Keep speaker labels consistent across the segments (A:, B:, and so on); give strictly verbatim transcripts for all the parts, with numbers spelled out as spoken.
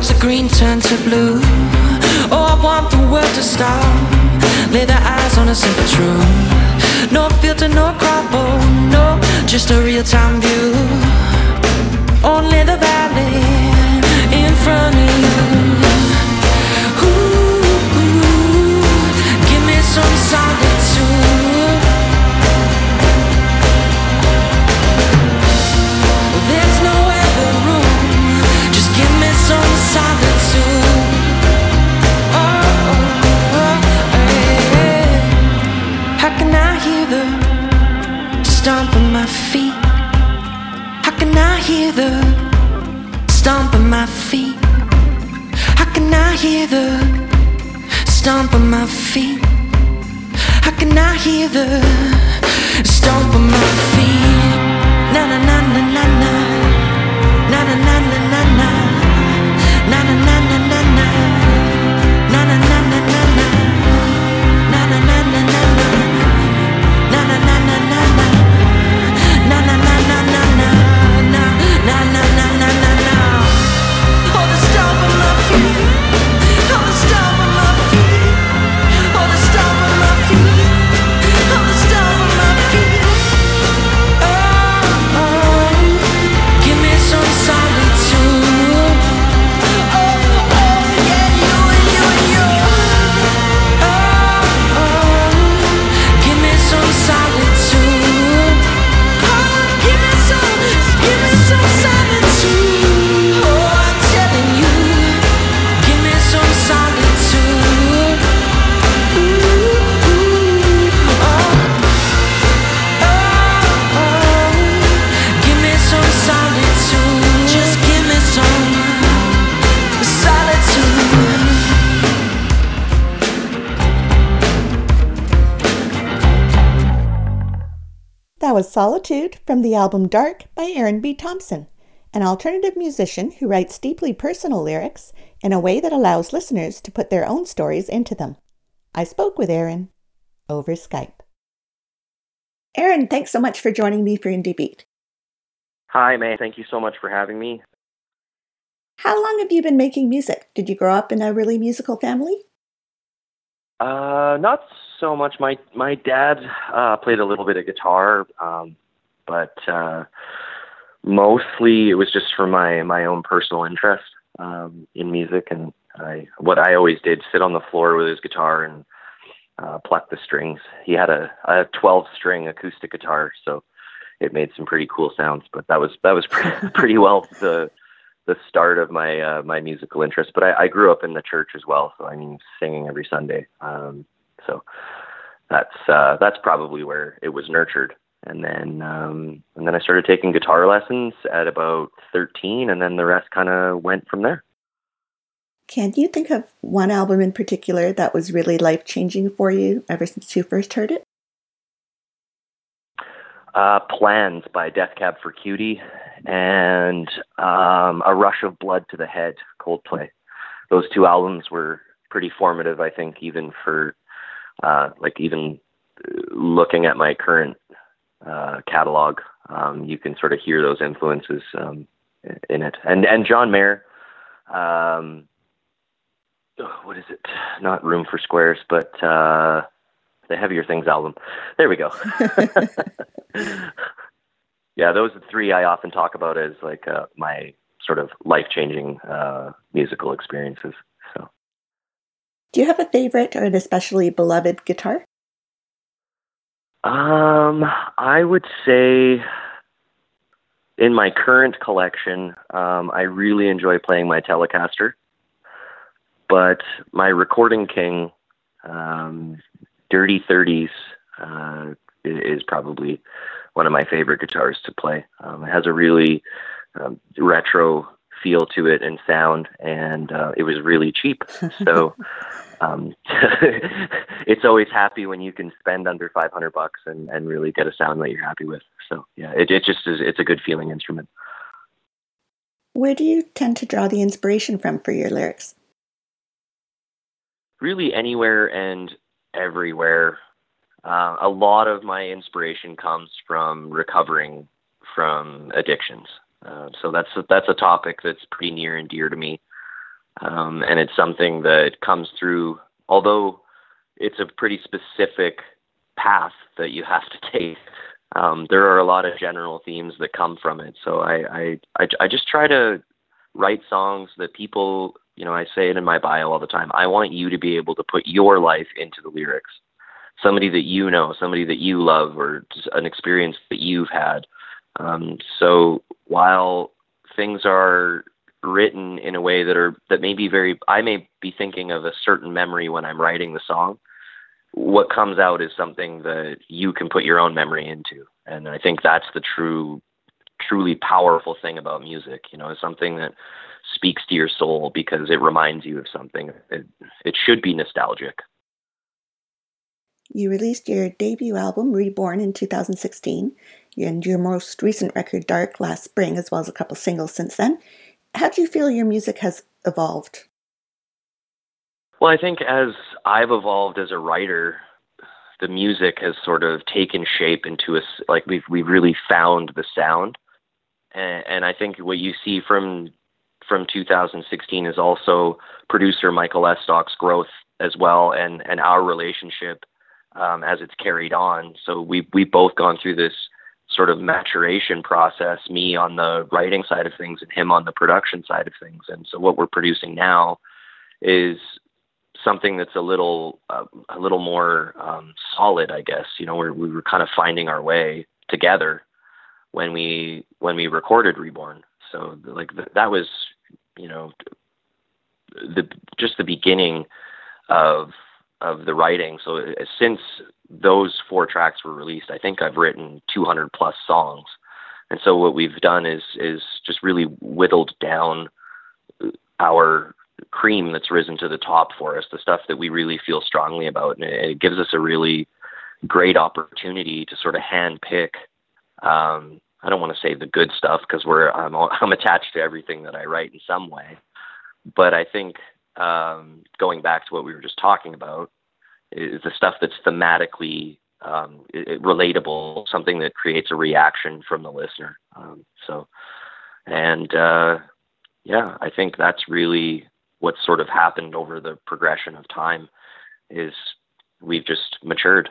A: watch the green turn to blue. Oh, I want the world to stop. Lay their eyes on a simple truth. No filter, no crop, oh no, just a real-time view. Only the valley in front of you. Ooh, ooh, give me some solitude. There's no other room. Just give me some solitude. Oh, oh, oh, hey. How can I hear the stomp of my feet? How can I hear the stomp of my feet? How can I hear the stomp of my feet? How can I hear the stomp of my feet? Na na na na na na. Na na na na na na. Na na na na na na. Na na na na na na. Na na na na na na. Na na na na na na. Na na na na na na. Na na na na na na. Oh, the stomp of my feet. Oh, the stomp of my feet. Oh, the stomp of my feet. Oh, the stomp of my feet. Oh, oh, give me some solitude. Oh, oh, yeah, you and you and you. Oh, oh, give me some solitude. Oh, give me some, give me some solitude. Oh, I'm telling you, give me some solitude. Ooh, ooh, oh, oh, oh, give me some solitude. Just give me some solitude.
B: That was Solitude from the album Dark by Aaron B. Thompson, an alternative musician who writes deeply personal lyrics in a way that allows listeners to put their own stories into them. I spoke with Aaron over Skype. Aaron, thanks so much for joining me for Indie Beat.
C: Hi, May. Thank you so much for having me.
B: How long have you been making music? Did you grow up in a really musical family?
C: Uh, not so much. My my dad uh, played a little bit of guitar, um, but uh, mostly it was just for my, my own personal interest um, in music. And I what I always did, sit on the floor with his guitar and uh, pluck the strings. He had a, a twelve-string acoustic guitar, so it made some pretty cool sounds. But that was that was pretty, pretty well the the start of my uh, my musical interest. But I, I grew up in the church as well, so I mean singing every Sunday. Um, so that's uh, that's probably where it was nurtured. And then um, and then I started taking guitar lessons at about thirteen, and then the rest kind of went from there.
B: Can you think of one album in particular that was really life-changing for you ever since you first heard it?
C: Uh, Plans by Death Cab for Cutie and um, A Rush of Blood to the Head, Coldplay. Those two albums were pretty formative, I think, even for, uh, like, even looking at my current uh, catalog. Um, you can sort of hear those influences um, in it. And and John Mayer, um, oh, what is it? Not Room for Squares, but uh, the Heavier Things album. There we go. Yeah, those are three I often talk about as like uh, my sort of life-changing uh, musical experiences. So,
B: do you have a favorite or an especially beloved guitar?
C: Um, I would say in my current collection, um, I really enjoy playing my Telecaster, but my Recording King, um, Dirty thirties, uh, is probably one of my favorite guitars to play. Um, it has a really um, retro feel to it and sound, and uh, it was really cheap. So um, it's always happy when you can spend under five hundred bucks and, and really get a sound that you're happy with. So yeah, it, it just is, it's a good feeling instrument.
B: Where do you tend to draw the inspiration from for your lyrics?
C: Really anywhere and everywhere. Uh, a lot of my inspiration comes from recovering from addictions. Uh, so that's that's a topic that's pretty near and dear to me. Um, and it's something that comes through, although it's a pretty specific path that you have to take. Um, there are a lot of general themes that come from it. So I, I, I, I just try to write songs that people, you know, I say it in my bio all the time. I want you to be able to put your life into the lyrics. Somebody that you know, somebody that you love, or just an experience that you've had. Um, so while things are written in a way that are that may be very, I may be thinking of a certain memory when I'm writing the song. What comes out is something that you can put your own memory into, and I think that's the true, truly powerful thing about music. You know, it's something that speaks to your soul because it reminds you of something. It, it should be nostalgic.
B: You released your debut album, Reborn, in two thousand sixteen, and your most recent record, Dark, last spring, as well as a couple singles since then. How do you feel your music has evolved?
C: Well, I think as I've evolved as a writer, the music has sort of taken shape into a, like we've we've really found the sound, and, and I think what you see from from two thousand sixteen is also producer Michael Estock's growth as well, and and our relationship um, as it's carried on. So we we've both gone through this sort of maturation process, me on the writing side of things and him on the production side of things. And so what we're producing now is something that's a little uh, a little more um, solid, I guess. You know, we're, we were kind of finding our way together when we when we recorded Reborn. So like th- that was, you know, the just the beginning of of the writing. So uh, since those four tracks were released, I think I've written two hundred plus songs. And so what we've done is is just really whittled down our cream that's risen to the top for us, the stuff that we really feel strongly about. And it, it gives us a really great opportunity to sort of hand pick. Um, I don't want to say the good stuff because we're I'm, I'm attached to everything that I write in some way. But I think um, going back to what we were just talking about is the stuff that's thematically um, it, it relatable, something that creates a reaction from the listener. Um, so, and uh, yeah, I think that's really what's sort of happened over the progression of time is we've just matured.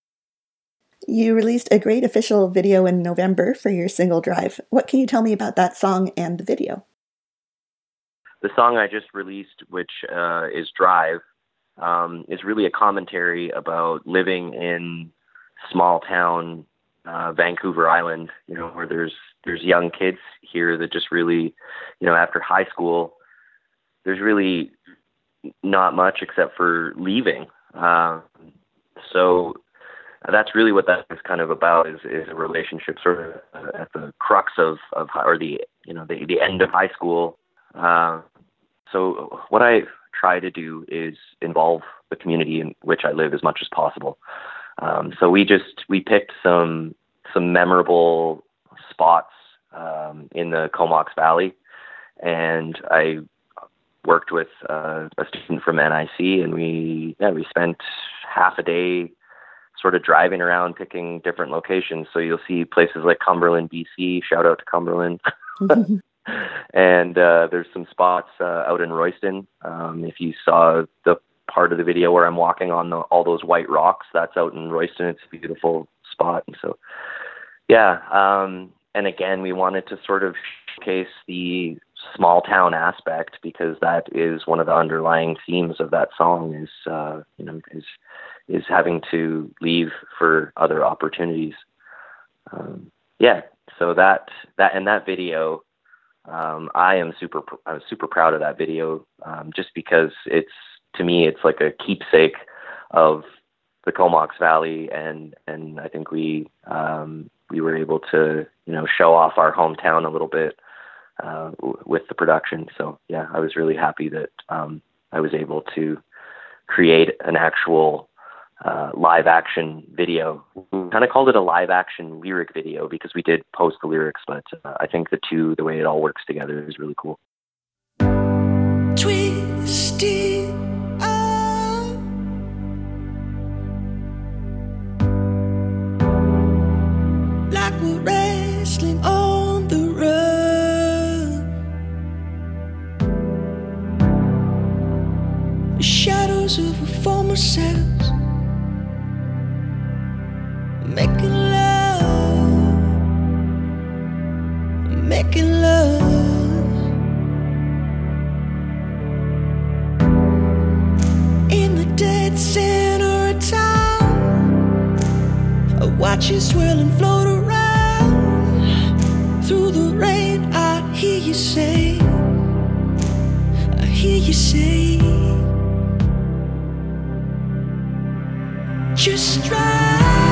B: You released a great official video in November for your single Drive. What can you tell me about that song and the video?
C: The song I just released, which uh, is Drive, um, is really a commentary about living in small town uh, Vancouver Island, you know, where there's there's young kids here that just really, you know, after high school, there's really not much except for leaving. Uh, so that's really what that is kind of about, is, is a relationship sort of uh, at the crux of, of, or the, you know, the, the end of high school. Uh, so what I try to do is involve the community in which I live as much as possible. Um, so we just, we picked some, some memorable spots um, in the Comox Valley, and I worked with uh, a student from N I C, and we yeah we spent half a day sort of driving around picking different locations. So you'll see places like Cumberland, B C. Shout out to Cumberland. And uh, there's some spots uh, out in Royston. Um, if you saw the part of the video where I'm walking on the, all those white rocks, that's out in Royston. It's a beautiful spot. And so, yeah. Um, and again, we wanted to sort of showcase the small town aspect, because that is one of the underlying themes of that song is, uh, you know, is, is having to leave for other opportunities. Um, yeah. So that, that, and that video, um, I am super, I was super proud of that video, um, just because it's, to me, it's like a keepsake of the Comox Valley. And, and I think we, um, we were able to, you know, show off our hometown a little bit, uh, w- with the production. So yeah, I was really happy that, um, I was able to create an actual, uh, live action video. We kind of called it a live action lyric video because we did post the lyrics, but uh, I think the two, the way it all works together is really cool.
A: Twisted up, like we're wrestling on the run. ourselves, making love, making love in the dead center of town. I watch you swirl and float around through the rain. I hear you say, I hear you say, just try.